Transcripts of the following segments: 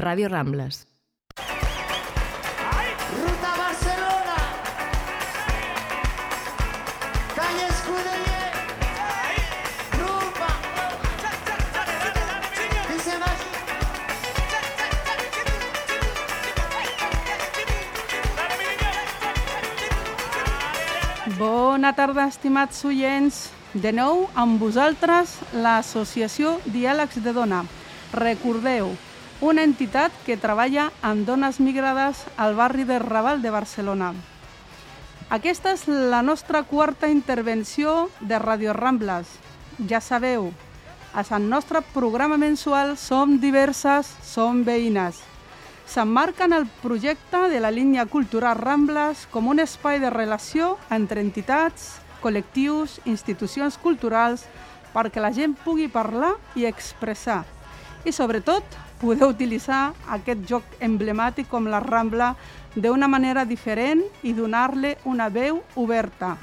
Ràdio Rambles. Ruta Barcelona, calle Escudeller, rumba, dice más. Bona tarda, estimats oients. De nou, amb vosaltres, l'Associació Diàlegs de Dona. Recordeu, una entitat que treballa amb dones migrades al barri de Raval de Barcelona. Aquesta és la nostra quarta intervenció de Ràdio Rambles. Ja sabeu, al nostre programa mensual som diverses, som veïnes. S'emmarca en el projecte de la línia cultural Rambles com un espai de relació entre entitats, col·lectius, institucions culturals, perquè la gent pugui parlar i expressar. I, sobretot, poder utilitzar aquest joc emblemàtic com la Rambla d'una manera diferent i donar-li una veu oberta.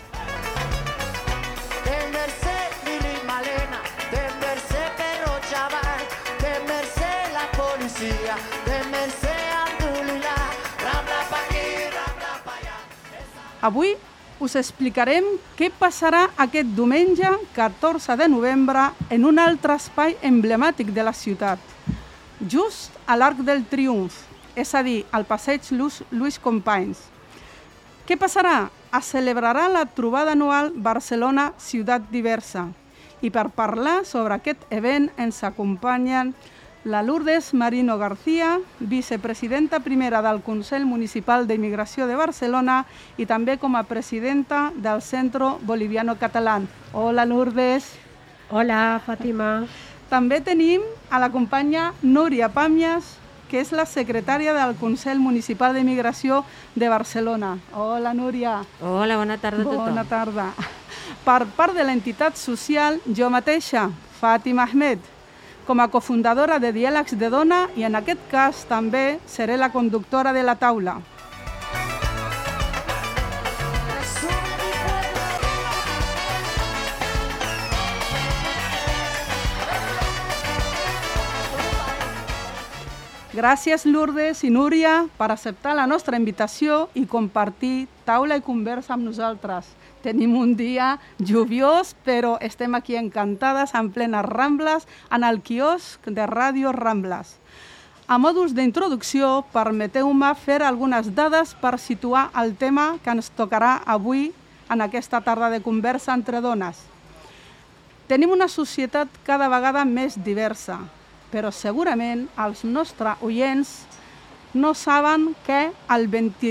De Mercè, Lili Malena, de Mercè, Perro Chaval, de Mercè, la policia, de Mercè, Abdulilà, Rambla pa' aquí, Rambla pa' allà. Avui us explicarem què passarà aquest diumenge 14 de novembre en un altre espai emblemàtic de la ciutat, just a l'Arc del Triomf, és a dir, al passeig Lluís Companys. Què passarà? Es celebrarà la trobada anual Barcelona Ciutat Diversa i per parlar sobre aquest event ens acompanyen la Lourdes Marino García, vicepresidenta primera del Consell Municipal d'Immigració de Barcelona i també com a presidenta del Centro Boliviano Catalán. Hola, Lourdes. Hola, Fàtima. També tenim a la companya Núria Pàmies, que és la secretària del Consell Municipal d'Immigració de Barcelona. Hola, Núria. Hola, bona tarda a tothom. Bona tarda. Per part de l'entitat social, jo mateixa, Fàtima Ahmed, com a cofundadora de Diàlegs de Dona i en aquest cas també seré la conductora de la taula. Gràcies, Lourdes i Núria, per acceptar la nostra invitació i compartir taula i conversa amb nosaltres. Tenim un dia lluviós, però estem aquí encantades, en plenes Rambles, en el quiosc de Ràdio Rambles. A mòduls d'introducció, permeteu-me fer algunes dades per situar el tema que ens tocarà avui en aquesta tarda de conversa entre dones. Tenim una societat cada vegada més diversa, però segurament els nostres oients no saben que el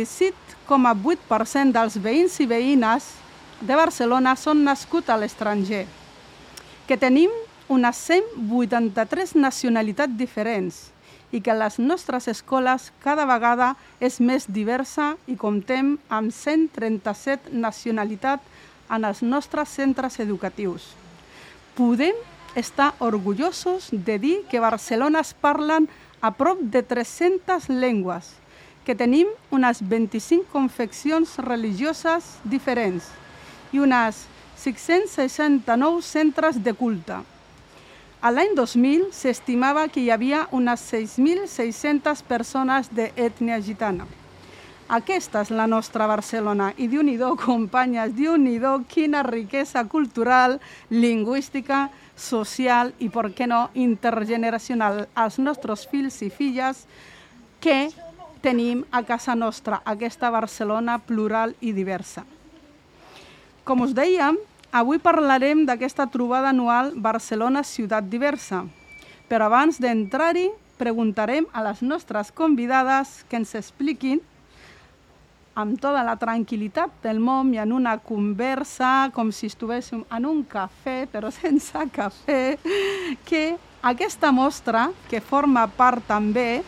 27,8% dels veïns i veïnes de Barcelona són nascuts a l'estranger, que tenim unes 183 nacionalitats diferents i que les nostres escoles cada vegada és més diversa i comptem amb 137 nacionalitats en els nostres centres educatius. Podem estar orgullosos de dir que a Barcelona es parlen a prop de 300 llengües, que tenim unes 25 confessions religioses diferents i unes 669 centres de culte. A l'any 2000 s'estimava que hi havia unes 6.600 persones d'ètnia gitana. Aquesta és la nostra Barcelona i Déu-n'hi-do, companyes, Déu-n'hi-do, quina riquesa cultural, lingüística, social i, per què no, intergeneracional. Els nostres fills i filles que tenim a casa nostra, aquesta Barcelona plural i diversa. Com us dèiem, avui parlarem d'aquesta trobada anual Barcelona Ciutat Diversa. Però abans d'entrar-hi, preguntarem a les nostres convidades que ens expliquin amb tota la tranquil·litat del món i en una conversa com si estiguéssim en un cafè, però sense cafè, que aquesta mostra, que forma part també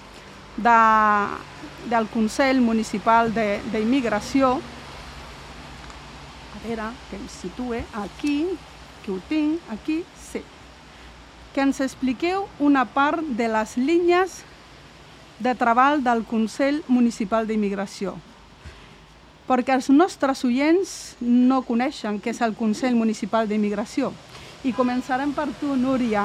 del Consell Municipal d'Immigració, a veure, que em situe aquí, que ho tinc aquí, sí. Que ens expliqueu una part de les línies de treball del Consell Municipal d'Immigració. Perquè els nostres oients no coneixen què és el Consell Municipal d'Immigració. I començarem per tu, Núria.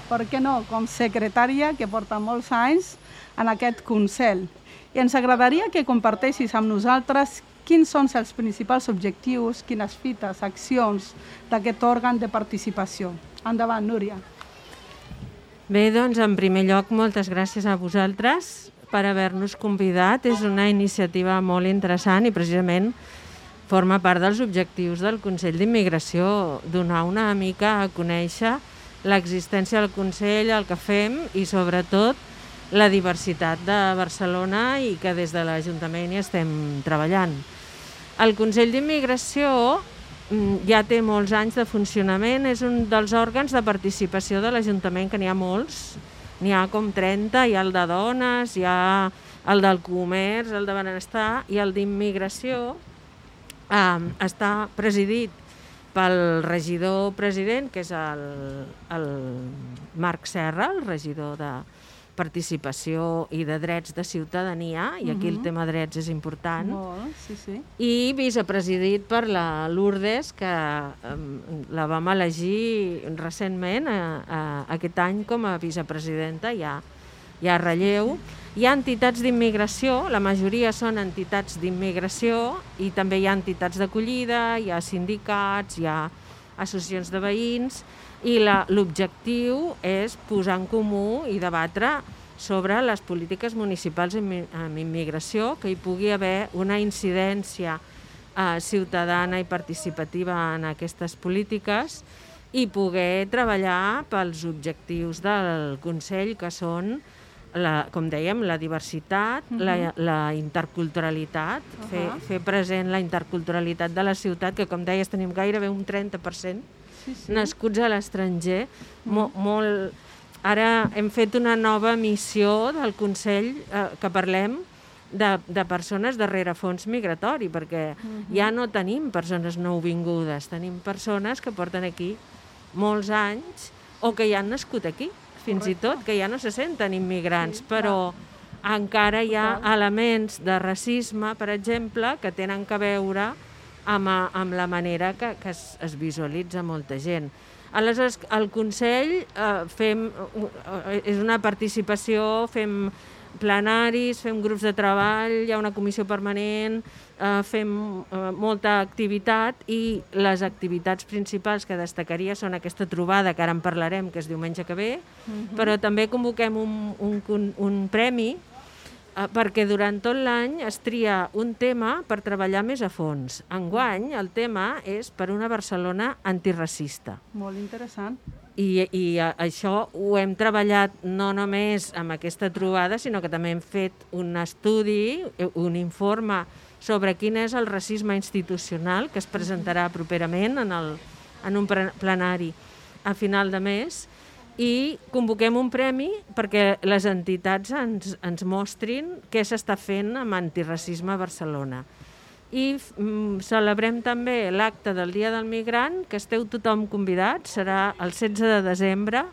per què no, com secretària que porta molts anys en aquest Consell. I ens agradaria que comparteixis amb nosaltres quins són els principals objectius, quines fites, accions d'aquest òrgan de participació. Endavant, Núria. Bé, doncs, en primer lloc, moltes gràcies a vosaltres per haver-nos convidat. És una iniciativa molt interessant i precisament forma part dels objectius del Consell d'Immigració, donar una mica a conèixer l'existència del Consell, el que fem i sobretot la diversitat de Barcelona i que des de l'Ajuntament hi estem treballant. El Consell d'Immigració ja té molts anys de funcionament, és un dels òrgans de participació de l'Ajuntament, que n'hi ha molts, n'hi ha com 30, hi ha el de dones, hi ha el del comerç, el de benestar i el d'immigració. Està presidit pel regidor president, que és el Marc Serra, el regidor de Participació i de Drets de Ciutadania, i aquí el tema drets és important. Molt, sí. I vicepresidit per la Lourdes, que la vam elegir recentment, aquest any, com a vicepresidenta, ja a relleu. Hi ha entitats d'immigració, la majoria són entitats d'immigració, i també hi ha entitats d'acollida, hi ha sindicats, hi ha associacions de veïns, i l'objectiu és posar en comú i debatre sobre les polítiques municipals en immigració, que hi pugui haver una incidència ciutadana i participativa en aquestes polítiques i poder treballar pels objectius del Consell, que són, com dèiem, la diversitat, la interculturalitat, fer present la interculturalitat de la ciutat, que com deies tenim gairebé un 30% nascuts a l'estranger. Ara hem fet una nova missió del Consell que parlem de persones de rerefons migratori, perquè ja no tenim persones nouvingudes, tenim persones que porten aquí molts anys o que ja han nascut aquí, fins i tot, que ja no se senten immigrants, però encara hi ha elements de racisme, per exemple, que tenen que veure amb la manera que es visualitza molta gent. Aleshores, el Consell és una participació, fem plenaris, fem grups de treball, hi ha una comissió permanent, fem molta activitat, i les activitats principals que destacaria són aquesta trobada, que ara en parlarem, que és diumenge que ve, però també convoquem un premi perquè durant tot l'any es tria un tema per treballar més a fons. Enguany el tema és per una Barcelona antiracista. Molt interessant. I això ho hem treballat no només amb aquesta trobada, sinó que també hem fet un estudi, un informe sobre quin és el racisme institucional, que es presentarà properament en un plenari a final de mes, i convoquem un premi perquè les entitats ens mostrin què s'està fent amb antiracisme a Barcelona. I celebrem també l'acte del Dia del Migrant, que esteu tothom convidats, serà el 16 de desembre,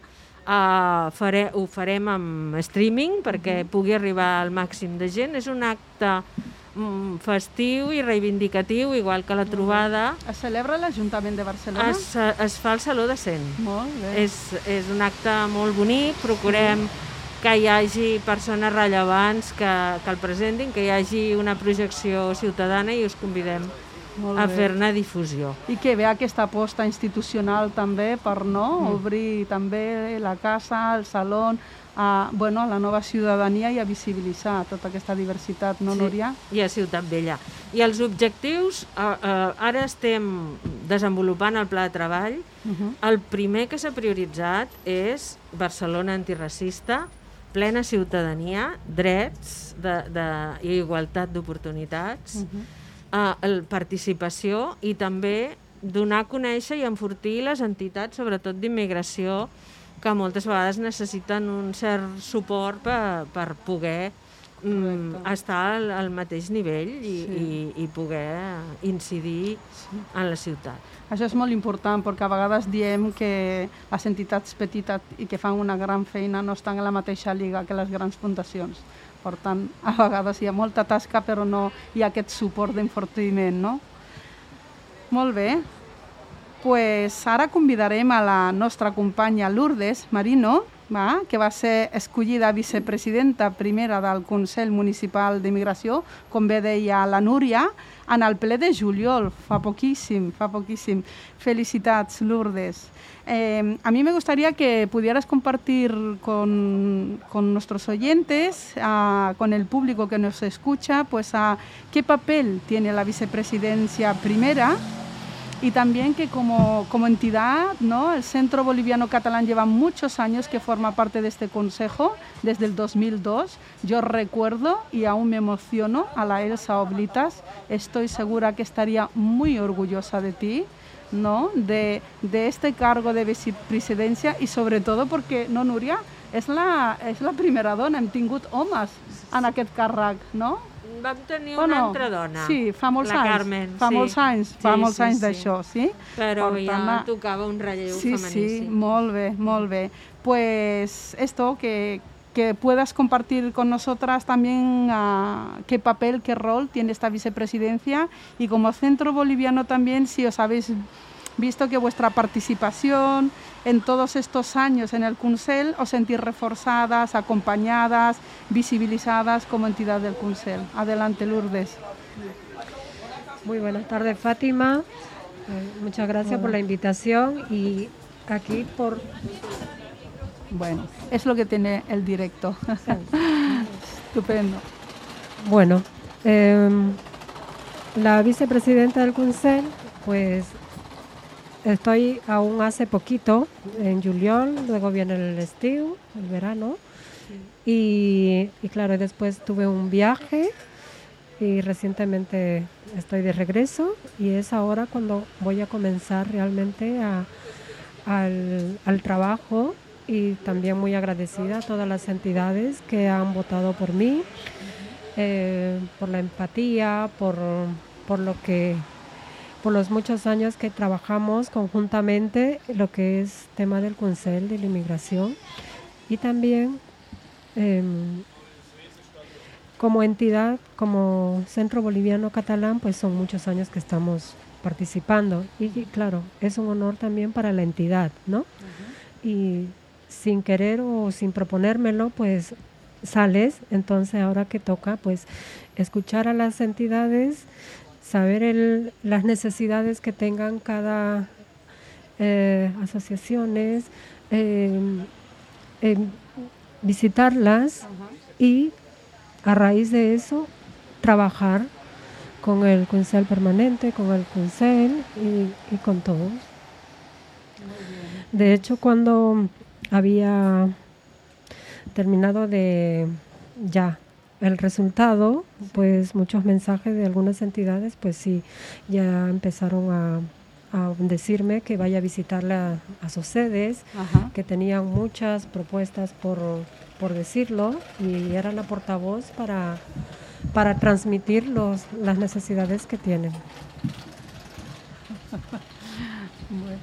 ho farem amb streaming perquè pugui arribar al màxim de gent. És un acte festiu i reivindicatiu, igual que la trobada. Es celebra a l'Ajuntament de Barcelona? Es fa al Saló de Cent. Molt bé. És un acte molt bonic, procurem que hi hagi persones rellevants que el presentin, que hi hagi una projecció ciutadana, i us convidem a fer-ne difusió. I que ve aquesta aposta institucional també per obrir també la casa, el saló, a la nova ciutadania i a visibilitzar tota aquesta diversitat, no, Núria? I a Ciutat Vella. I els objectius, ara estem desenvolupant el pla de treball. El primer que s'ha prioritzat és Barcelona antiracista, plena ciutadania, drets i igualtat d'oportunitats, participació, i també donar a conèixer i enfortir les entitats, sobretot d'immigració, que moltes vegades necessiten un cert suport per poder estar al mateix nivell i poder incidir en la ciutat. Això és molt important, perquè a vegades diem que les entitats petites i que fan una gran feina no estan a la mateixa lliga que les grans fundacions. Per tant, a vegades hi ha molta tasca, però no hi ha aquest suport d'enfortiment, no? Molt bé. pues ara convidarem a la nostra companya Lourdes Marino, que va ser escollida vicepresidenta primera del Consell Municipal d'Immigració, com bé deia la Núria, en el ple de juliol, fa poquíssim. Felicitats, Lourdes. A mí me gustaría que pudieras compartir con nuestros oyentes, con el público que nos escucha, pues qué papel tiene la vicepresidencia primera. Y también que como entidad, ¿no? El Centro Boliviano Catalán lleva muchos años que forma parte de este consejo, desde el 2002. Yo recuerdo y aún me emociono a la Elsa Oblitas. Estoy segura que estaría muy orgullosa de ti, ¿no? De este cargo de vicepresidencia y sobre todo porque, no, Núria, és la primera dona, hem tingut homes en aquest càrrec, no? Vam tenir una altra dona, sí, fa molts anys, Carmen. Fa molts anys d'això, sí? Però ja tocava un relleu femení. Sí, molt bé. Pues esto, que puedas compartir con nosotras también qué papel, qué rol tiene esta vicepresidencia y como Centro Boliviano también, si os habéis visto que vuestra participación en todos estos años en el Consell os sentís reforzadas, acompañadas, visibilizadas como entidad del Consell. Adelante, Lourdes. Muy buenas tardes, Fátima. Muchas gracias por la invitación y aquí por... Bueno, es lo que tiene el directo. Estupendo. Bueno, la vicepresidenta del Consell, pues estoy aún hace poquito, en juliol, luego viene el estío, el verano, y claro, después tuve un viaje y recientemente estoy de regreso y es ahora cuando voy a comenzar realmente al trabajo y también muy agradecida a todas las entidades que han votado por mí, por la empatía, por los muchos años que trabajamos conjuntamente lo que es tema del Consell de la Inmigración y también como entidad, como Centro Boliviano Catalán, pues son muchos años que estamos participando y claro, es un honor también para la entidad, ¿no? Uh-huh. Y sin querer o sin proponérmelo, pues sales, entonces ahora que toca, pues escuchar a las entidades, saber las necesidades que tengan cada asociaciones, visitarlas y a raíz de eso trabajar con el Consell permanente, con el Consell y con todos. De hecho, cuando había terminado ya el resultado, pues muchos mensajes de algunas entidades, pues sí, ya empezaron a decirme que vaya a visitarla a sus sedes, ajá, que tenían muchas propuestas por decirlo y era la portavoz para transmitir las necesidades que tienen. Bueno.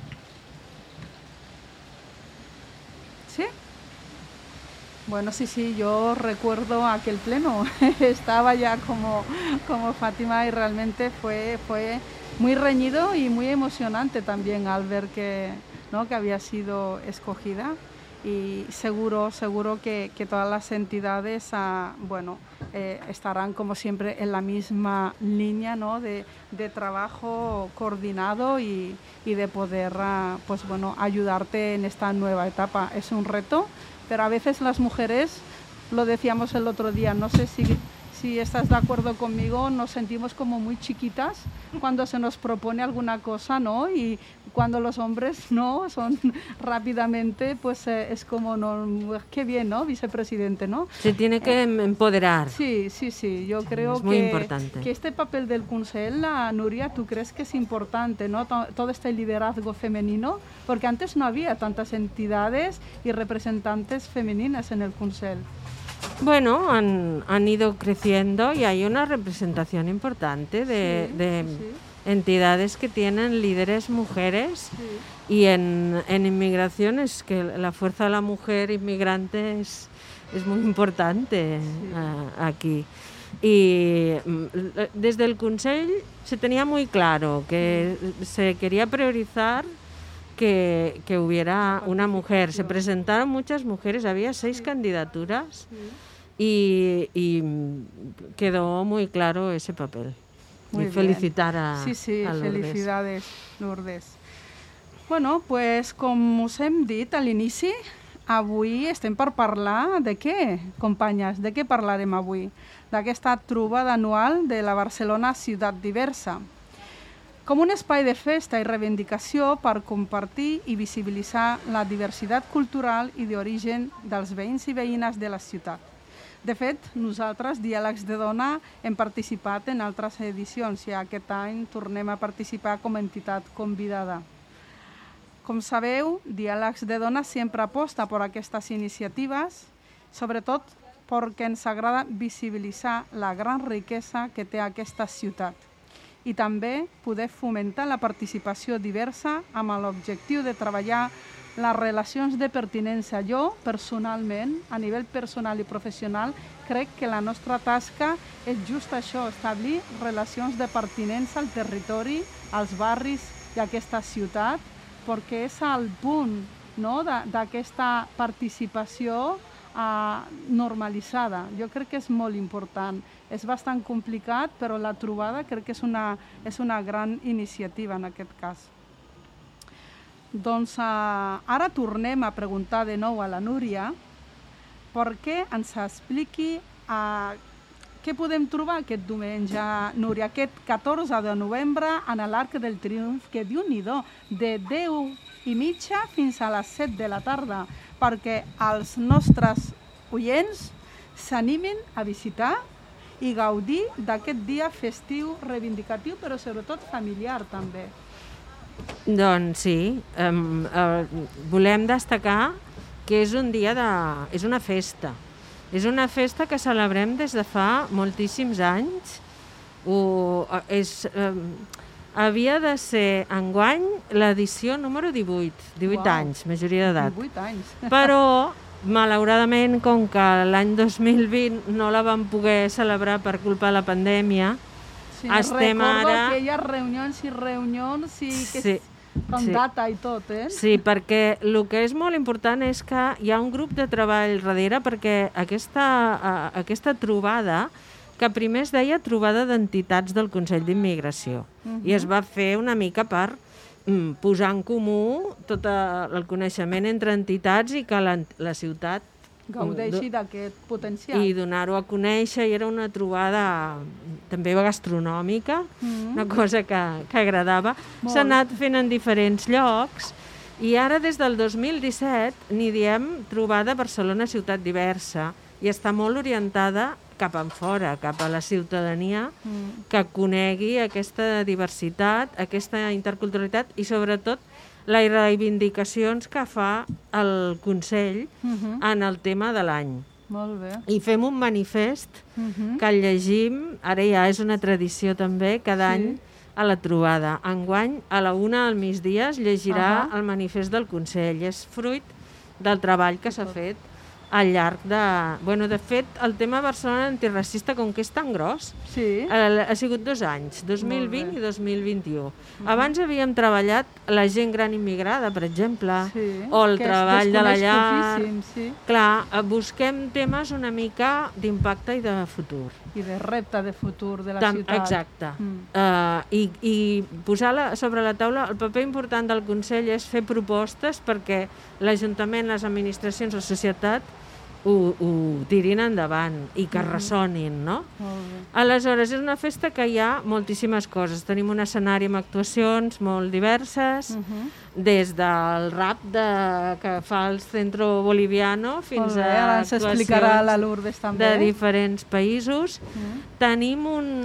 ¿Sí? Bueno, sí, yo recuerdo aquel pleno, estaba ya como Fátima y realmente fue muy reñido y muy emocionante también al ver que había sido escogida y seguro que todas las entidades estarán como siempre en la misma línea, ¿no? de trabajo coordinado y de poder ayudarte en esta nueva etapa. Es un reto, pero a veces las mujeres, lo decíamos el otro día, no sé si estás de acuerdo conmigo, nos sentimos como muy chiquitas cuando se nos propone alguna cosa, ¿no? Y cuando los hombres no son rápidamente, pues es como, no, qué bien, ¿no? Vicepresidente, ¿no? Se tiene que empoderar. Sí, yo creo muy importante. Que este papel del Consell, Núria, ¿tú crees que es importante, ¿no? Todo este liderazgo femenino, porque antes no había tantas entidades y representantes femeninas en el Consell. Bueno, han ido creciendo y hay una representación importante de entidades que tienen líderes mujeres y en inmigración es que la fuerza de la mujer inmigrante es muy importante aquí. Y desde el Consell se tenía muy claro que se quería priorizar que hubiera una mujer. Se presentaron muchas mujeres, había 6 candidaturas y quedó muy claro ese papel. Muy y felicitar a, sí, a Lourdes. felicidades, Lourdes. Bueno, pues com us hem dit a l'inici, avui estem per parlar de què, companyes? De què parlarem avui? D'aquesta trobada anual de la Barcelona Ciutat Diversa. Com un espai de festa i reivindicació per compartir i visibilitzar la diversitat cultural i d'origen dels veïns i veïnes de la ciutat. De fet, nosaltres, Diàlegs de Dona, hem participat en altres edicions i aquest any tornem a participar com a entitat convidada. Com sabeu, Diàlegs de Dona sempre aposta per aquestes iniciatives, sobretot perquè ens agrada visibilitzar la gran riquesa que té aquesta ciutat i també poder fomentar la participació diversa amb l'objectiu de treballar les relacions de pertinença. Jo, personalment, a nivell personal i professional, crec que la nostra tasca és just això, establir relacions de pertinença al territori, als barris i a aquesta ciutat, perquè és el punt, no?, d'aquesta participació normalitzada. Jo crec que és molt important. És bastant complicat, però la trobada crec que és una gran iniciativa en aquest cas. Doncs ara tornem a preguntar de nou a la Núria perquè ens expliqui què podem trobar aquest diumenge, Núria, aquest 14 de novembre en l'Arc del Triomf, que Déu-n'hi-do, de 10:30 fins a les 7 de la tarda, perquè els nostres oients s'animin a visitar i gaudir d'aquest dia festiu, reivindicatiu, però sobretot familiar també. Doncs sí, volem destacar que és un dia és una festa. És una festa que celebrem des de fa moltíssims anys. Havia de ser enguany l'edició número 18 anys, majoria d'edat. 18 anys. Però, malauradament, com que l'any 2020 no la vam poder celebrar per culpa de la pandèmia, Sí, estem recordo ara... aquelles reunions i que amb data i tot, eh? Sí, perquè el que és molt important és que hi ha un grup de treball darrere, perquè aquesta trobada, que primer es deia trobada d'entitats del Consell d'Immigració, i es va fer una mica per posar en comú tot el coneixement entre entitats i que la ciutat gaudeixi d'aquest potencial. I donar-ho a conèixer, i era una trobada també gastronòmica, una cosa que agradava. S'ha anat fent en diferents llocs i ara des del 2017 n'hi diem trobada Barcelona Ciutat Diversa i està molt orientada cap enfora, cap a la ciutadania que conegui aquesta diversitat, aquesta interculturalitat i sobretot les reivindicacions que fa el Consell en el tema de l'any. Molt bé. I fem un manifest que el llegim, ara ja és una tradició també, cada any a la trobada. Enguany, a la 1 al migdia es llegirà el manifest del Consell. És fruit del treball que s'ha fet al llarg de... Bueno, de fet, el tema Barcelona antiracista, com que és tan gros, ha sigut 2 anys, 2020 i 2021. Abans havíem treballat la gent gran immigrada, per exemple, o el treball de la llar. Clar, busquem temes una mica d'impacte i de futur. I de repte de futur de la ciutat. Exacte. I posar sobre la taula el paper important del Consell és fer propostes perquè l'Ajuntament, les administracions, la societat ho tirin endavant i que ressonin, no? Aleshores, és una festa que hi ha moltíssimes coses. Tenim un escenari amb actuacions molt diverses, des del rap que fa el Centro Boliviano fins a actuacions de diferents països. Tenim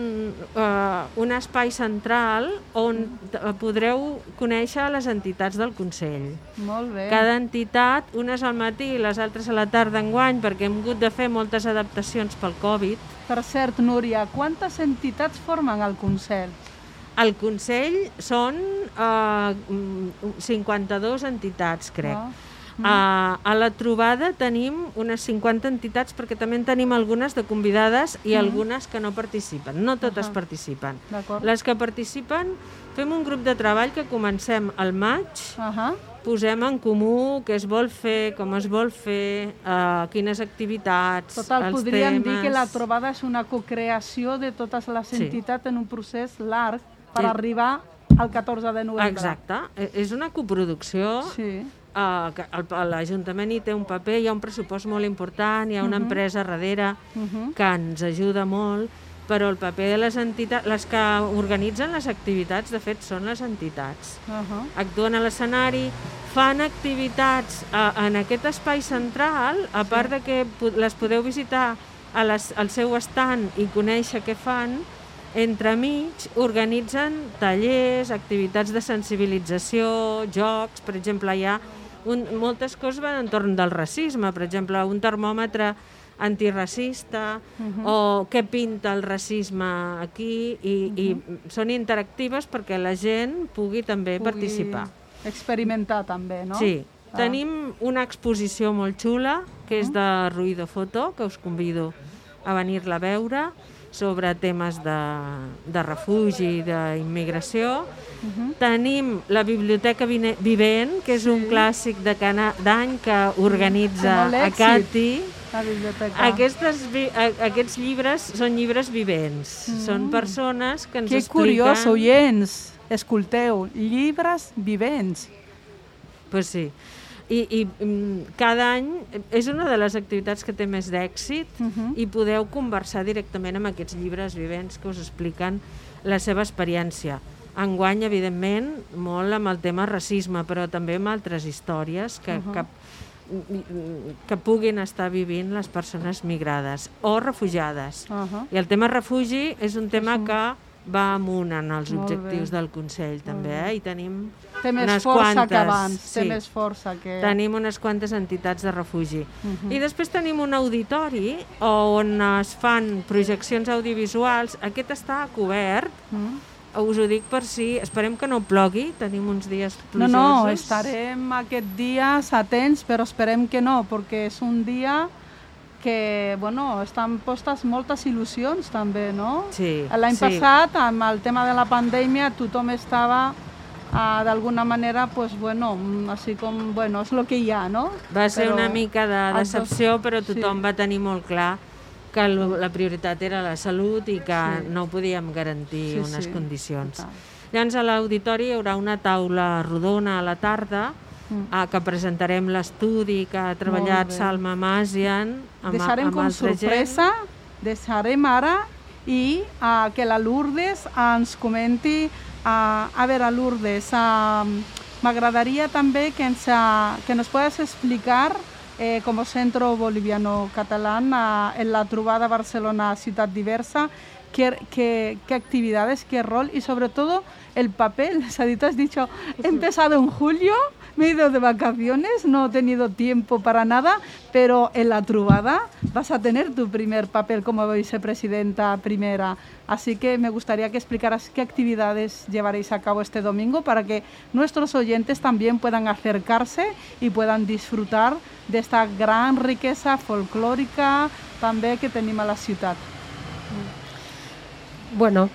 un espai central on podreu conèixer les entitats del Consell. Molt bé. Cada entitat, unes al matí i les altres a la tarda enguany, perquè hem hagut de fer moltes adaptacions pel Covid. Per cert, Núria, quantes entitats formen el Consell? El Consell són 52 entitats, crec. A la trobada tenim unes 50 entitats, perquè també en tenim algunes de convidades i algunes que no participen. No totes participen. Les que participen, fem un grup de treball que comencem al maig, posem en comú què es vol fer, com es vol fer, quines activitats, Total, els podríem dir que la temes. trobada és una cocreació de totes les entitats en un procés llarg per arribar al 14 de novembre. Exacte, és una coproducció. Sí. L'Ajuntament hi té un paper, hi ha un pressupost molt important, hi ha una empresa darrere que ens ajuda molt, però el paper de les entitats, les que organitzen les activitats, de fet, són les entitats. Actuen a l'escenari, fan activitats en aquest espai central, a part de que les podeu visitar al seu estand i conèixer què fan, entremig organitzen tallers, activitats de sensibilització, jocs, per exemple, hi ha moltes coses van entorn del racisme, per exemple, un termòmetre antiracista o què pinta el racisme aquí i són interactives perquè la gent pugui també participar. Experimentar també, no? Sí. Tenim una exposició molt xula que és de Ruido Foto, que us convido a venir-la a veure, sobre temes de refugi i d'immigració. Tenim la Biblioteca Vivent, que és un clàssic d'any que organitza Acati. Aquests llibres són llibres vivents. Són persones que ens expliquen... Que curiós, oients! Escolteu, llibres vivents. Pues sí. I cada any és una de les activitats que té més d'èxit i podeu conversar directament amb aquests llibres vivents que us expliquen la seva experiència. Enguany, evidentment, molt amb el tema racisme, però també amb altres històries que puguin estar vivint les persones migrades o refugiades. I el tema refugi és un tema que va amunt en els objectius del Consell, també, i tenim unes quantes... Tenim unes quantes entitats de refugi. I després tenim un auditori on es fan projeccions audiovisuals. Aquest està cobert, us ho dic per si... Esperem que no plogui, tenim uns dies plujosos. No, estarem aquests dies atents, però esperem que no, perquè és un dia... que, bueno, estan postes moltes il·lusions també, no? Sí. L'any passat, amb el tema de la pandèmia, tothom estava d'alguna manera, pues bueno, així com, bueno, és el que hi ha, no? Va ser una mica de decepció, però tothom va tenir molt clar que la prioritat era la salut i que no podíem garantir unes condicions. Llavors, a l'auditori hi haurà una taula rodona a la tarda que presentarem l'estudi que ha treballat Salma Masian amb altra gent. Deixarem com sorpresa, deixarem ara i que la Lourdes ens comenti. A veure, Lourdes, m'agradaria també que nos puedas explicar como Centro Boliviano Catalán en la trobada Barcelona Ciudad Diversa qué actividades, qué rol y sobre todo el papel. Sadito, has dicho, he empezado en julio, me he ido de vacaciones, no he tenido tiempo para nada, pero en la trobada vas a tener tu primer papel como vicepresidenta primera. Así que me gustaría que explicaras qué actividades llevaréis a cabo este domingo para que nuestros oyentes también puedan acercarse y puedan disfrutar de esta gran riqueza folclórica también que tenemos a la ciudad. Bueno,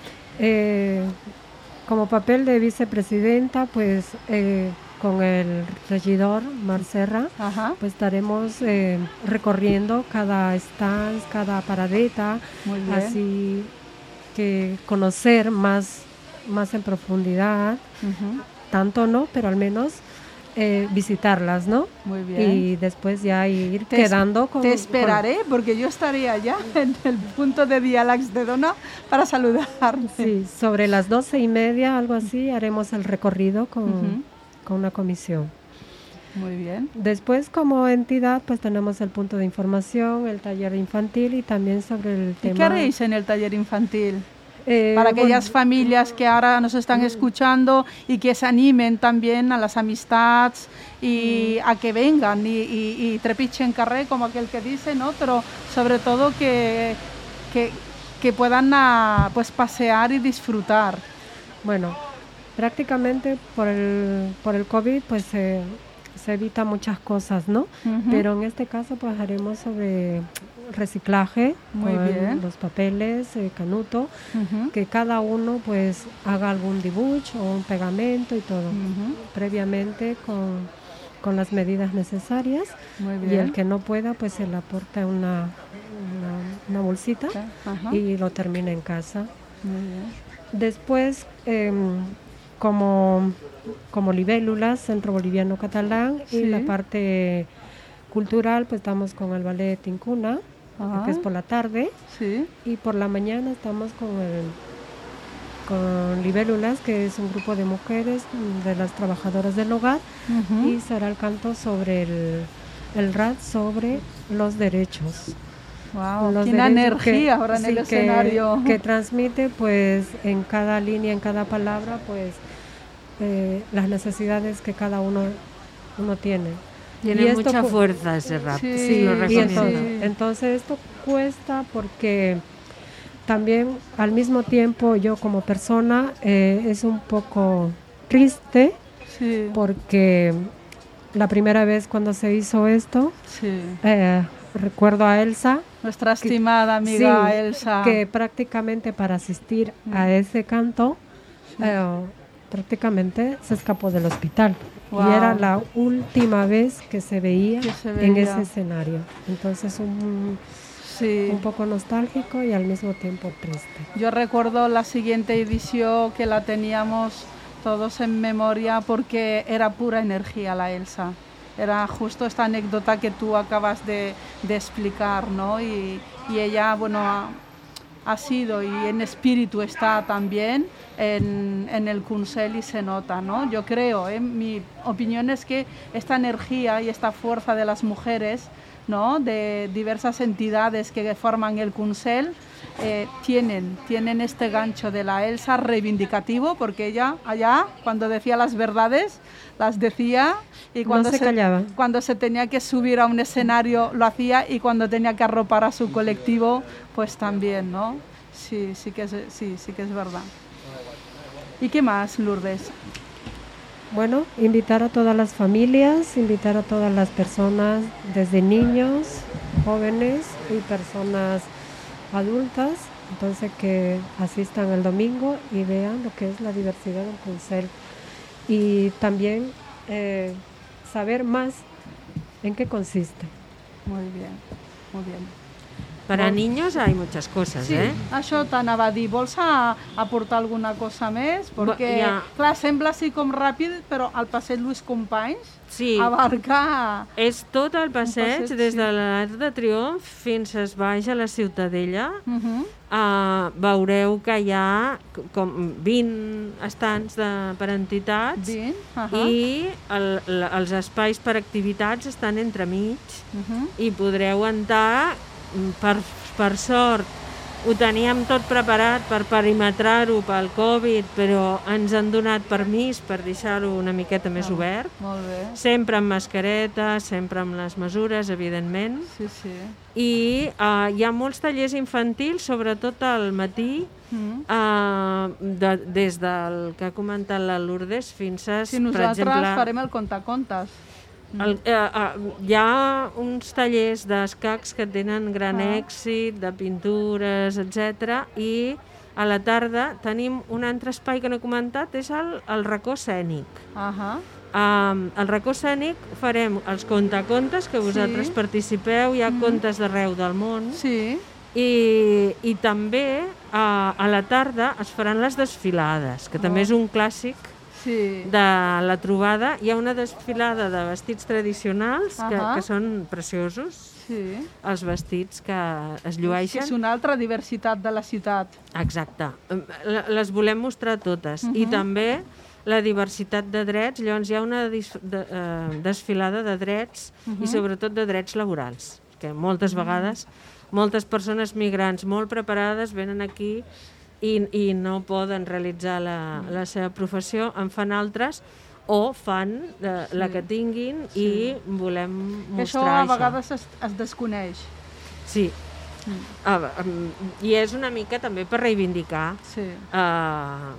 como papel de vicepresidenta, pues con el regidor Marcerra, pues estaremos recorriendo cada stand, cada paradeta, así que conocer más en profundidad, tanto no, pero al menos visitarlas, ¿no? Muy bien. Y después ya ir quedando con... Te esperaré, porque yo estaría allá en el punto de Diàlegs de Dona para saludarte. Sí, sobre las 12:30, algo así, haremos el recorrido con una comisión. Muy bien. Después, como entidad, pues tenemos el punto de información, el taller infantil y también sobre el tema... ¿Y qué haréis en el taller infantil? Para aquellas familias que ahora nos están escuchando y que se animen también a las amistades y a que vengan y trepichen carré, como aquel que dice, ¿no? Pero sobre todo que puedan pues pasear y disfrutar. Bueno, prácticamente por el COVID pues se se evita muchas cosas, ¿no? Pero en este caso pues haremos sobre reciclaje, Muy con bien. los papeles, canuto, que cada uno pues haga algún dibujo o un pegamento y todo, previamente con las medidas necesarias. Muy Y el bien. que no pueda pues se le aporta una bolsita Ajá. y lo termina en casa. Muy bien. Después, como libélulas, Centro Boliviano Catalán, Sí. y la parte cultural, pues estamos con el ballet Tincuna, Ajá. que es por la tarde, Sí. y por la mañana estamos con libélulas, que es un grupo de mujeres, de las trabajadoras del hogar, y será el canto sobre el RAD sobre los derechos. Wow, Los qué derechos energía ahora en sí, el escenario. que transmite pues en cada línea, en cada palabra, pues las necesidades que cada uno tiene. Tiene Y esto mucha cu- fuerza ese rap, Sí, sí, lo y Y recomiendo. entonces esto cuesta porque también al mismo tiempo yo como persona es un poco triste Sí, porque la primera vez cuando se hizo esto, sí. recuerdo a Elsa, Nuestra estimada amiga sí, Elsa. que prácticamente para asistir a ese canto, prácticamente se escapó del hospital. Wow. Y era la última vez que se veía, Que se en veía. ese escenario. Entonces Sí. un poco nostálgico y al mismo tiempo triste. Yo recuerdo la siguiente edición que la teníamos todos en memoria porque era pura energía la Elsa. Era justo esta anécdota que tú acabas de explicar, ¿no? Y ella, bueno, ha sido y en espíritu está también en el Kunsel y se nota, ¿no? Yo creo, mi opinión es que esta energía y esta fuerza de las mujeres, ¿no? De diversas entidades que forman el Kunsel, tienen este gancho de la Elsa reivindicativo, porque ella allá cuando decía las verdades las decía y cuando No se callaba. cuando se tenía que subir a un escenario lo hacía y cuando tenía que arropar a su colectivo pues también, ¿no? Sí que es verdad. ¿Y qué más, Lourdes? Bueno, invitar a todas las familias, invitar a todas las personas, desde niños, jóvenes y personas adultas, entonces que asistan el domingo y vean lo que es la diversidad del Kunsel. Y también saber más en qué consiste. Muy bien, muy bien. Para niños hay muchas cosas, Sí, eh? això t'anava a dir. Vols aportar alguna cosa més? Perquè, ja. clar, sembla així com ràpid, però el passeig Lluís Companys Sí. abarca... És tot el passeig, passeig, des sí. de l'Arc de Triomf fins a baix a la Ciutadella. Veureu que hi ha com 20 estants per entitats 20, i els espais per activitats estan entremig i podreu entrar, per sort ho teníem tot preparat per perimetrar-ho pel Covid, però ens han donat permís per deixar-ho una miqueta més obert. Molt bé. Sempre amb mascareta, sempre amb les mesures, evidentment. Sí, sí. I hi ha molts tallers infantils, sobretot al matí, des del que ha comentat la Lourdes fins a, Si per nosaltres exemple... farem el contacontes. Hi ha uns tallers d'escacs que tenen gran èxit, de pintures, etc. I a la tarda tenim un altre espai que no he comentat, és el racó escènic. Al racó escènic farem els contacontes, que vosaltres participeu, hi ha contes d'arreu del món, Sí. i també a la tarda es faran les desfilades, que també és un clàssic Sí. de la trobada. Hi ha una desfilada de vestits tradicionals que són preciosos, Sí. els vestits que es Que llueixen. és una altra diversitat de la ciutat. Exacte. Les volem mostrar totes. I també la diversitat de drets. Llavors hi ha una desfilada de drets i sobretot de drets laborals, que moltes vegades moltes persones migrants molt preparades venen aquí i no poden realitzar la seva professió, en fan altres o fan la que tinguin i volem Que això mostrar a vegades es desconeix. Sí. I és una mica també per reivindicar Sí.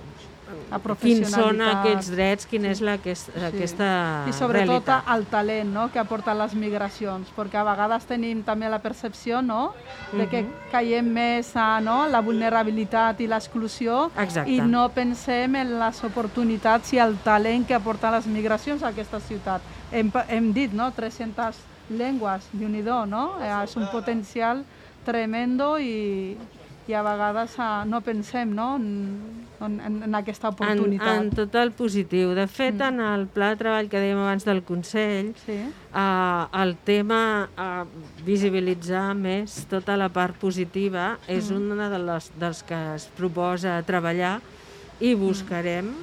quins són aquests drets, quina és aquesta I sobretot realitat. el talent, no?, que aporten les migracions, perquè a vegades tenim també la percepció, no?, de que caiem més a la vulnerabilitat i l'exclusió i no pensem en les oportunitats i el talent que aporten les migracions a aquesta ciutat. Hem dit, no?, 300 llengües, Déu-n'hi-do, no? És un potencial tremendo i a vegades no pensem, no?, en aquesta oportunitat. En tot el positiu. De fet, en el pla de treball que dèiem abans del Consell, el tema visibilitzar més tota la part positiva és una dels que es proposa treballar i buscarem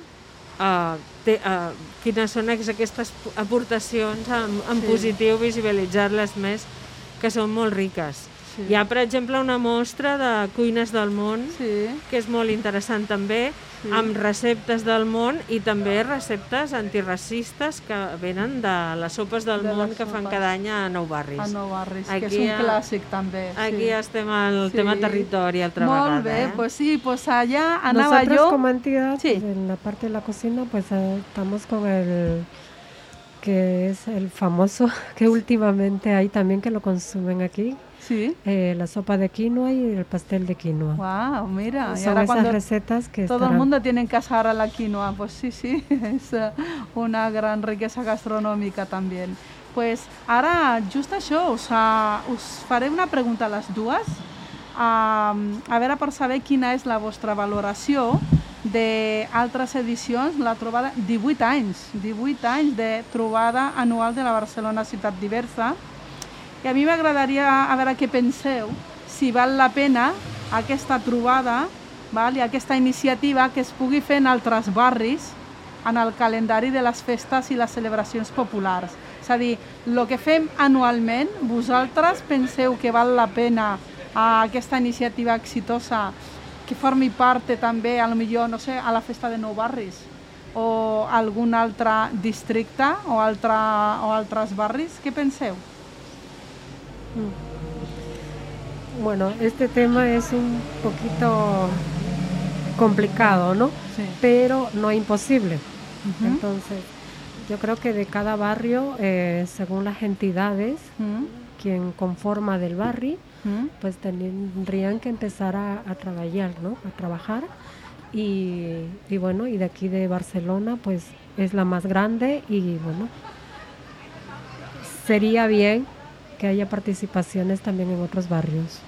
quines són aquestes aportacions en positiu, visibilitzar-les més, que són molt riques. Hi ha, per exemple, una mostra de cuines del món, que és molt interessant també, amb receptes del món i també receptes antiracistes que venen de les sopes del món que fan cada any a Nou Barris. A Nou Barris, que és un clàssic també. Aquí estem al tema territori altra vegada. Molt bé, pues sí, pues allá anava yo. Nosotros como entidad, en la parte de la cocina, pues estamos con el que es el famoso, que últimamente hay también que lo consumen aquí. Sí. La sopa de quinoa y el pastel de quinoa. Wow, mira. Son esas recetas que todo el mundo tiene en casa ahora la quinoa. Pues sí, es una gran riqueza gastronòmica també. Pues ara, just això, us faré una pregunta a les dues, a veure per saber quina és la vostra valoració d'altres edicions, la trobada, 18 anys de trobada anual de la Barcelona Ciutat Diversa. I a mi m'agradaria a veure què penseu, si val la pena aquesta trobada i aquesta iniciativa que es pugui fer en altres barris en el calendari de les festes i les celebracions populars. És a dir, el que fem anualment, vosaltres penseu que val la pena aquesta iniciativa exitosa que formi part també, potser, no sé, a la festa de Nou Barris o algun altre districte o altres barris? Què penseu? Bueno, este tema es un poquito complicado, ¿no? Sí. Pero no imposible. Entonces, yo creo que de cada barrio, según las entidades, quien conforma del barrio, pues tendrían que empezar a trabajar, ¿no? A trabajar. Y bueno, y de aquí de Barcelona, pues es la más grande y bueno, sería bien que haya participaciones también en otros barrios.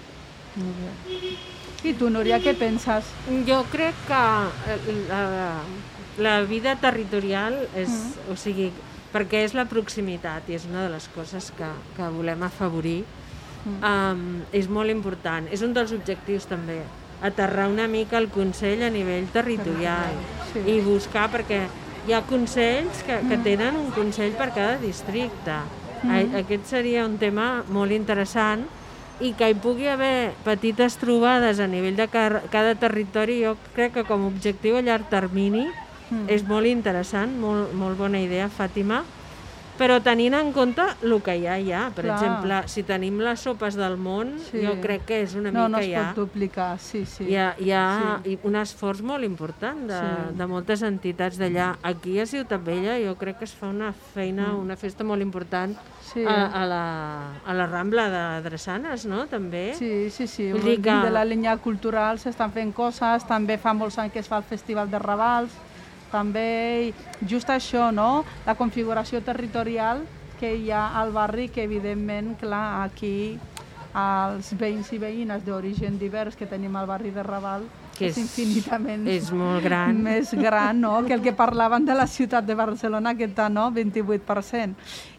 I tu, Núria, què penses? Jo crec que la vida territorial és, o sigui, perquè és la proximitat i és una de les coses que volem afavorir, és molt important. És un dels objectius també, aterrar una mica el Consell a nivell territorial i buscar, perquè hi ha consells que tenen un consell per cada districte. Aquest seria un tema molt interessant i que hi pugui haver petites trobades a nivell de cada territori. Jo crec que com a objectiu a llarg termini és molt interessant, molt bona idea, Fàtima, però tenint en compte el que ja hi ha. Per exemple, si tenim les sopes del món, jo crec que és una mica ja... No es pot duplicar, sí. Hi ha un esforç molt important de moltes entitats d'allà. Aquí a Ciutat Vella jo crec que es fa una feina, una festa molt important a la Rambla de Drassanes, no? També. Sí. De la línia cultural s'estan fent coses, també fa molts anys que es fa el Festival de Ravals, també just això, no? La configuració territorial que hi ha al barri, que evidentment, clar, aquí els veïns i veïnes d'origen divers que tenim al barri de Raval és infinitament molt gran. Més gran, no? Que el que parlaven de la ciutat de Barcelona, que està, no? 28%.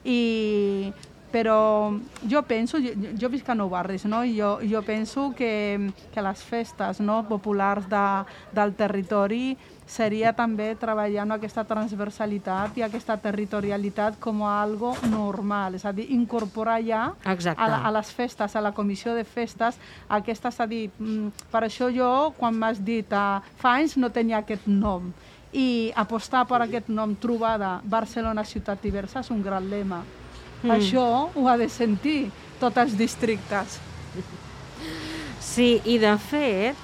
Però jo penso, jo visc a Nou Barris, no? Jo penso que les festes, no, populars del territori seria també treballar en aquesta transversalitat i aquesta territorialitat com a algo normal, és a dir, incorporar ja a les festes, a la comissió de festes, aquesta, és a dir, per això jo, quan m'has dit fa anys no tenia aquest nom, i apostar per aquest nom, trobada Barcelona Ciutat Diversa, és un gran lema. Això ho ha de sentir tots els districtes. Sí, i de fet,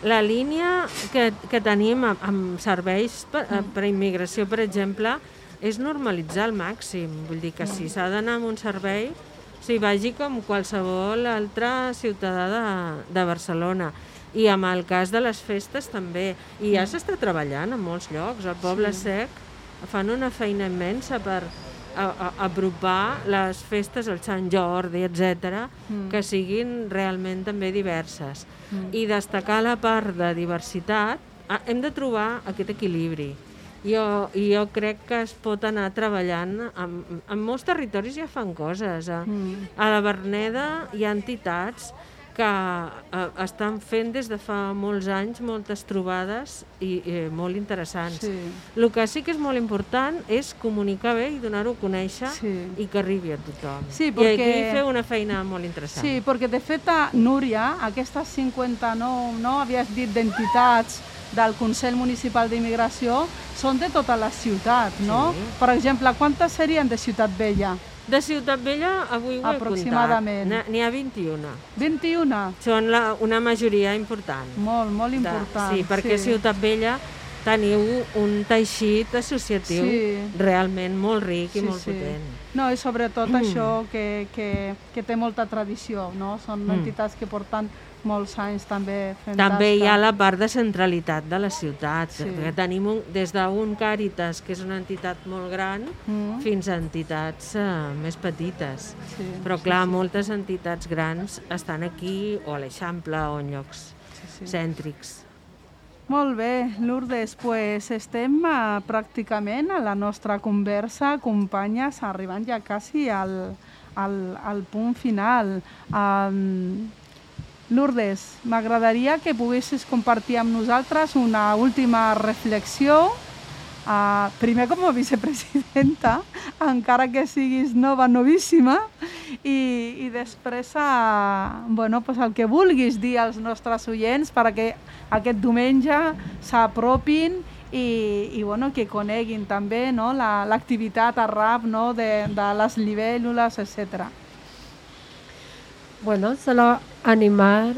La línia que tenim amb serveis per a immigració, per exemple, és normalitzar al màxim. Vull dir que si s'ha d'anar amb un servei, s'hi vagi com qualsevol altre ciutadà de Barcelona. I amb el cas de les festes també. I ja s'està treballant en molts llocs. Al Poble Sec fan una feina immensa per apropar les festes al Sant Jordi, etc., que siguin realment també diverses. I destacar la part de diversitat, hem de trobar aquest equilibri. Jo crec que es pot anar treballant, en molts territoris ja fan coses. A la Verneda hi ha entitats que estan fent des de fa molts anys moltes trobades i molt interessants. El que sí que és molt important és comunicar bé i donar-ho a conèixer i que arribi a tothom. I aquí fer una feina molt interessant. Sí, perquè de fet, Núria, aquestes 59, no, havies dit, d'entitats del Consell Municipal d'Immigració són de tota la ciutat, no? Per exemple, quantes serien de Ciutat Vella? De Ciutat Vella avui ho he comptat. Aproximadament. N'hi ha 21. 21? Són una majoria important. Molt important. Sí, perquè a Ciutat Vella teniu un teixit associatiu realment molt ric i molt potent. No, i sobretot això que té molta tradició, no? Són entitats que porten molts anys també fent tasca. També hi ha la part de centralitat de la ciutat, perquè tenim des d'un Càritas, que és una entitat molt gran, fins a entitats més petites. Però clar, moltes entitats grans estan aquí o a l'Eixample o en llocs cèntrics. Molt bé, Lourdes, pues estem pràcticament a la nostra conversa, companyes, arribant ja quasi al punt final. Lourdes, m'agradaria que poguessis compartir amb nosaltres una última reflexió, primer com a vicepresidenta, encara que siguis novíssima, i després el que vulguis dir als nostres oients perquè aquest diumenge s'apropin i que coneguin també l'activitat a RAP de les libèl·lules, etc. Bueno, solo animar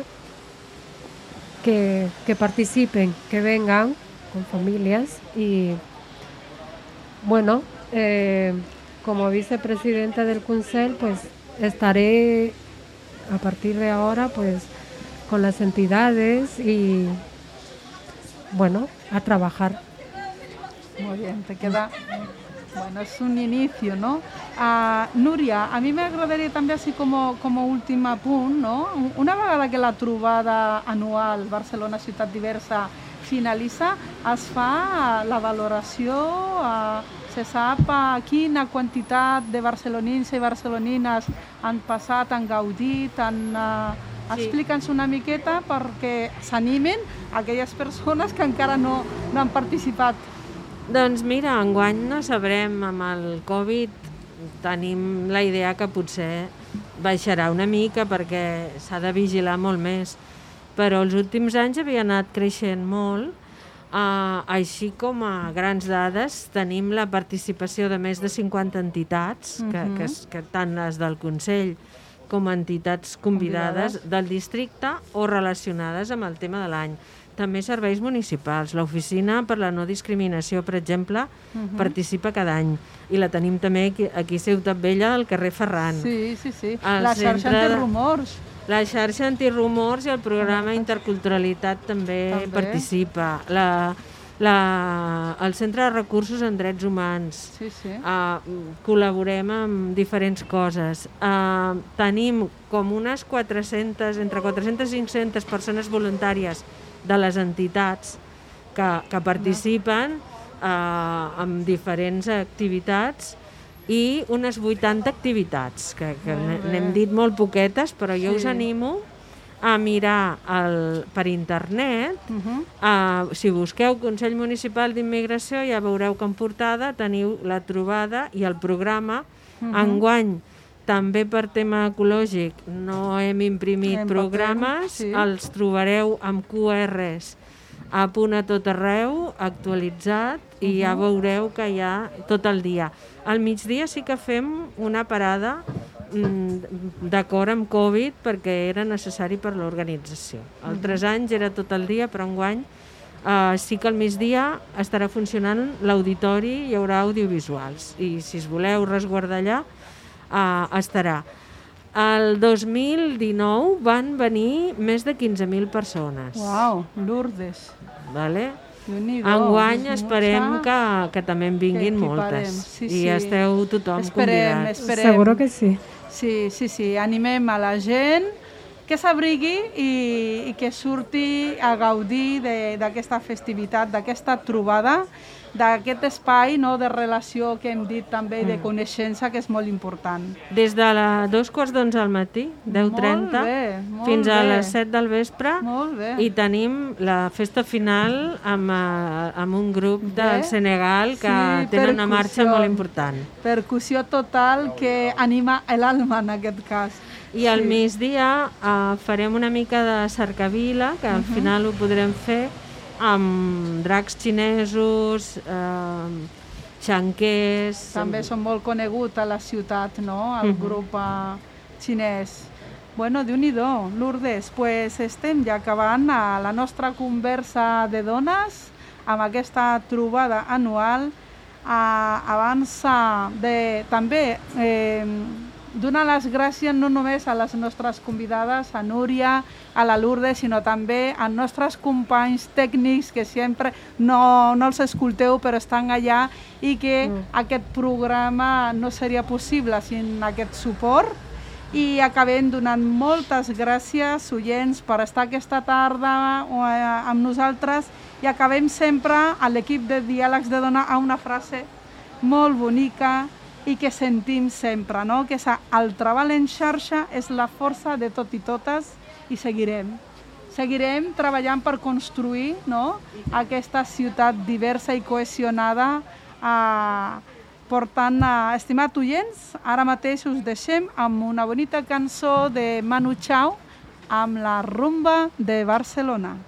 que participen, que vengan con familias y bueno, como vicepresidenta del Consell, pues estaré a partir de ahora pues con las entidades y bueno, a trabajar. Muy bien, te queda... Bueno, es un inicio, ¿no? Núria, a mi m'agradaria també, així com a últim punt, no? Una vegada que la trobada anual Barcelona Ciutat Diversa finalitza, es fa la valoració, se sap quina quantitat de barcelonins i barcelonines han passat, han gaudit, Explica'ns una miqueta perquè s'animen aquelles persones que encara no han participat. Doncs mira, enguany no sabrem, amb el Covid tenim la idea que potser baixarà una mica perquè s'ha de vigilar molt més, però els últims anys havia anat creixent molt, així com a grans dades tenim la participació de més de 50 entitats, que tant les del Consell com entitats convidades del districte o relacionades amb el tema de l'any. També serveis municipals. L'Oficina per la No Discriminació, per exemple, participa cada any. I la tenim també aquí a Ciutat Vella, al carrer Ferran. Sí. La xarxa antirumors. La xarxa antirumors i el programa Interculturalitat també participa. El Centre de Recursos en Drets Humans. Col·laborem amb diferents coses. Tenim com unes 400, entre 400 i 500 persones voluntàries de les entitats que participen en diferents activitats i unes 80 activitats, que n'hem dit molt poquetes, però jo us animo a mirar per internet. Si busqueu Consell Municipal d'Immigració ja veureu que en portada teniu la trobada i el programa. Enguany, també per tema ecològic, no hem imprimit programes, els trobareu amb QRs a punt a tot arreu, actualitzat, i ja veureu que hi ha tot el dia. Al migdia sí que fem una parada d'acord amb Covid perquè era necessari per l'organització. Altres anys era tot el dia, però enguany sí que al migdia estarà funcionant l'auditori, hi haurà audiovisuals i si es voleu resguardar allà estarà. El 2019 van venir més de 15.000 persones. Uau, Lourdes. Vale? Déu-n'hi-do, Enguany és esperem mucha que també en vinguin que moltes. Sí, I sí. esteu tothom convidats. Esperem. Seguro que sí. Sí, animem a la gent que s'abrigui i que surti a gaudir d'aquesta festivitat, d'aquesta trobada, d'aquest espai de relació que hem dit també, de coneixença, que és molt important. Des de 2:15 al matí, 10:30, fins a les 7 del vespre, Molt bé. i tenim la festa final amb un grup del Senegal que tenen una marxa percussió. molt important. Percussió total que anima l'alma en aquest cas. I al migdia farem una mica de cercavila, que al final ho podrem fer amb dracs xinesos, xanquers... També són molt conegut a la ciutat, no?, el grup xinès. Bueno, Déu-n'hi-do, Lourdes, pues estem ja acabant la nostra conversa de dones amb aquesta trobada anual. Abans de també donar les gràcies no només a les nostres convidades, a Núria, a la Lourdes, sinó també als nostres companys tècnics que sempre no els escolteu però estan allà i que aquest programa no seria possible sense aquest suport. I acabem donant moltes gràcies, oients, per estar aquesta tarda amb nosaltres i acabem sempre a l'equip de Diàlegs de Dona a una frase molt bonica i que sentim sempre, no? Que és el treball en xarxa és la força de tot i totes i seguirem. Seguirem treballant per construir, no?, aquesta ciutat diversa i cohesionada. Per tant, estimats oients, ara mateix us deixem amb una bonita cançó de Manu Chao amb la rumba de Barcelona.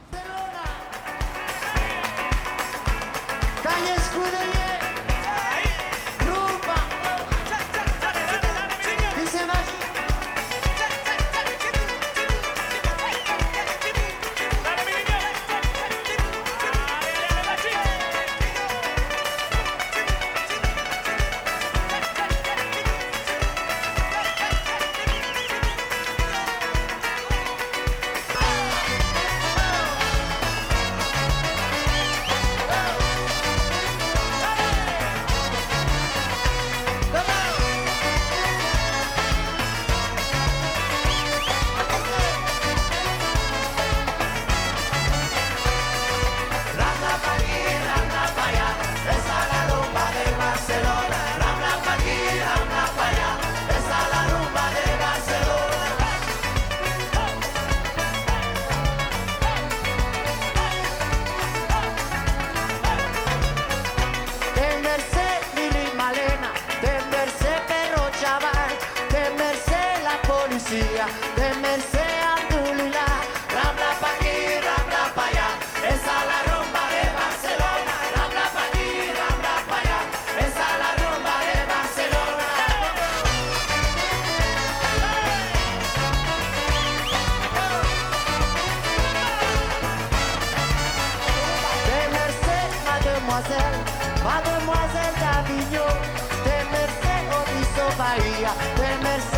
De Merced Abdulillah, Rambla pa' aquí, Rambla pa' allá, esa es la rumba de Barcelona, Rambla pa' aquí, Rambla pa' allá, esa es la rumba de Barcelona. De Merced, mademoiselle, mademoiselle d'Avignon, de Merced, Obiso Bahía, de Merced.